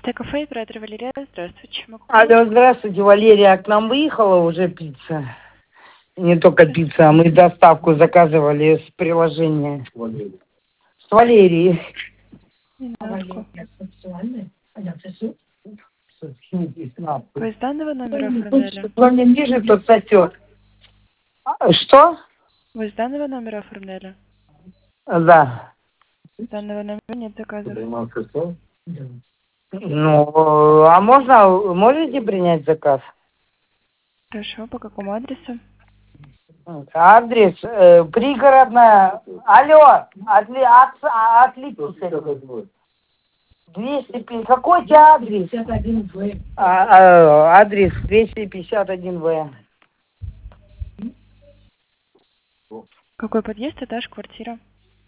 Чистое кафе, оператор Валерия. Здравствуйте. Чем могу помочь? Алло, здравствуйте, Валерия. К нам выехала уже пицца. Не только пицца, а мы доставку заказывали с приложения. С Валерией. Минутку. Вы с данного номера оформляли? Кто не ниже, тот сосет. Что? Вы с данного номера оформляли? Да. С данного номера нет заказов. Ну, а можете принять заказ? Хорошо, по какому адресу? Адрес пригородная. Алло, отлипните. 250. Какой у тебя адрес? 251В. Адрес 251В. Какой подъезд, этаж, квартира?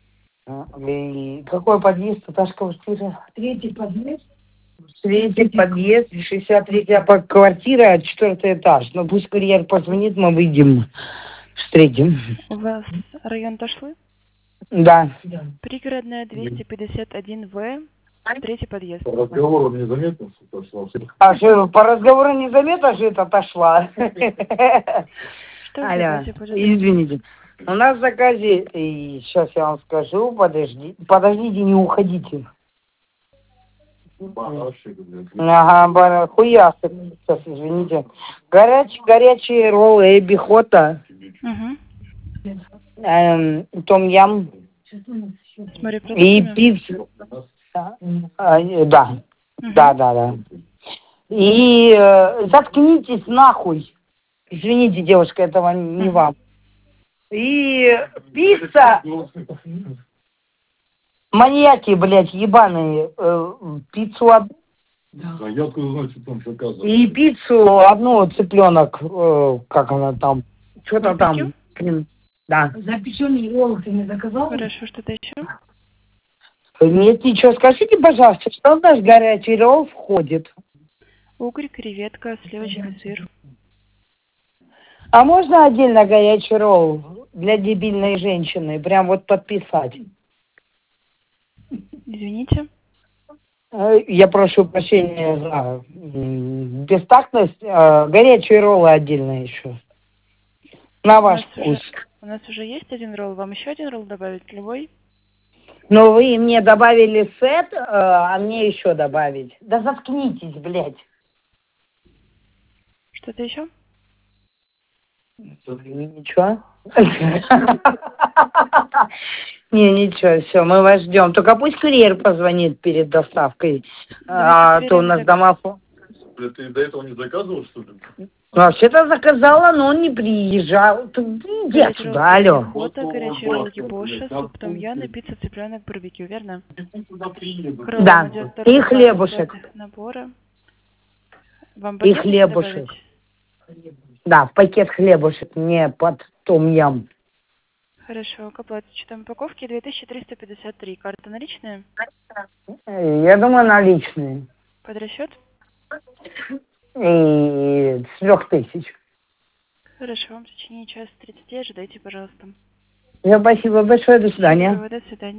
И какой подъезд, этаж, квартира? Третий подъезд. Третий подъезд, 63-я квартира, 4-й этаж. Ну пусть курьер позвонит, мы выйдем, встретим. У вас район Ташлы? Да. Пригородная, 251В, третий подъезд. По разговору незаметно, что отошла. А что, по разговору незаметно, что это отошла? Что вы Алло, заказе, пожалуйста? извините. У нас в заказе, и сейчас я вам скажу, подождите, не уходите. Барашек, блядь. Ага, хуясок, сейчас, извините. Горячие роллы, эбихота, Угу. том-ям С и морепродуктами? пиццу. Да, Мгм. да. И заткнитесь нахуй. Извините, девушка, этого не вам. И пицца, маньяки, блядь, ебаные, пиццу А я откуда знаю, что там заказывал? и пиццу одну цыпленок, как она там, что-то там, Барбекю? блин, да. Запеченный ролл ты не заказал? Хорошо, что-то еще? Нет, ничего, скажите, пожалуйста, что в наш горячий ролл входит? Угорь, креветка, сливочный сыр. А можно отдельно горячий ролл для дебильной женщины, прям вот подписать? Извините. Я прошу прощения за бестактность. Горячие роллы отдельно еще. На ваш вкус. У нас уже есть один ролл. Вам еще один ролл добавить? Любой? Но вы мне добавили сет, а мне еще добавить. Да заткнитесь, блядь. Что-то еще? Ничего? Не, ничего, все, мы вас ждем. Только пусть курьер позвонит перед доставкой, а то у нас домофон. Блядь, ты до этого не заказывал, что ли? Вообще-то заказала, но он не приезжал. Ты иди отсюда, алло. Фото, горячие роллы Боша, суп том яна, пицца, цыпленок, барбекю, верно? Да, и хлебушек. Набора. Вам И пакетики хлебушек. добавить? Да, в пакет хлебушек, не под том-ям. Хорошо, к оплате учетом упаковки 2353. Карта наличная? Я думаю, наличные. Под расчет? И с 3000. Хорошо, в течение часа 30 ожидайте, пожалуйста. Спасибо большое, до свидания. До свидания.